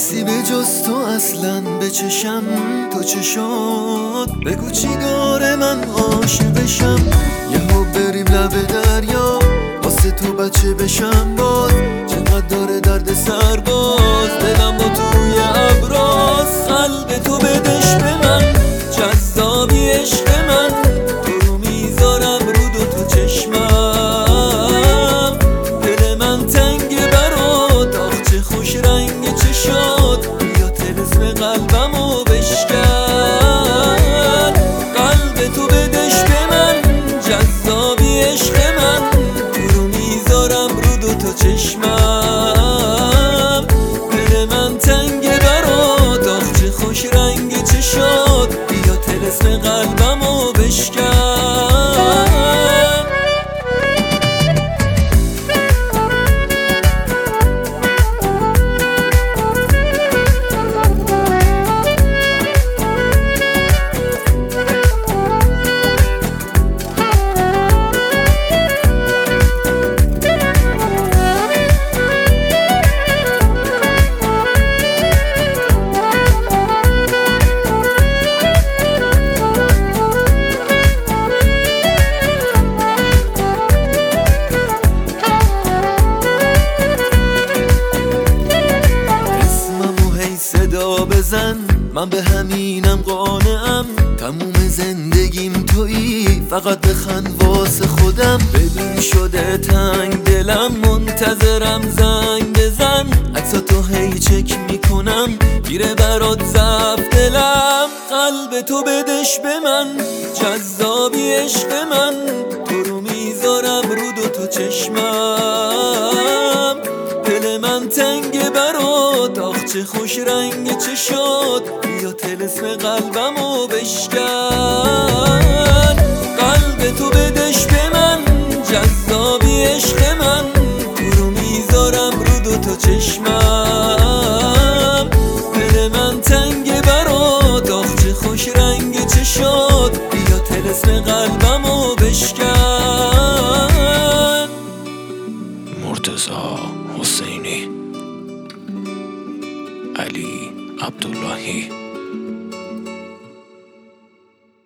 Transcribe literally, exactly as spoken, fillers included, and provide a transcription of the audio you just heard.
کسی به جز تو اصلا به چشم تو چه شد؟ بگو چی داره من عاشقشم، یهو بریم لب دریا واسه تو بچه بشم باز. چقدر داره درد سر باز، دلم با تو روی ابراز. قلب تو بدش به من، جذابی عشق من، تو رو میذارم رو دو تا چشمم. دل من تنگه برات، آخ چه خوش رنگ چشات، بیا طلسم قلبمو بشکن. قلب تو بدش به من، جذابی عشق من، تو رو میذارم رو دو تا چشمم. دل من تنگه برات، آخ چه خوش رنگ چشات، بیا طلسم قلبمو بشکن. صدا بزن، من به همینم قانعم، تموم زندگیم تویی، فقط بخند واسه خودم. ببین شده تنگ دلم، منتظرم زنگ بزن، عکساتو هی چک میکنم، میره برات ضعف دلم. قلب تو بدش به من، جذابی عشق من، تو رو میذارم رو دو تا چشمم. دل من تنگه برات، آخ چه خوش رنگ چشات، بیا طلسم قلبمو بشکن. قلب تو بدش به من، جذابی عشق من، تو رو میذارم رو دو تا چشمم. دل من تنگه برات، آخ چه خوش رنگ چشات، بیا طلسم قلبمو بشکن. مرتضی حسینی، علی عبداللهی.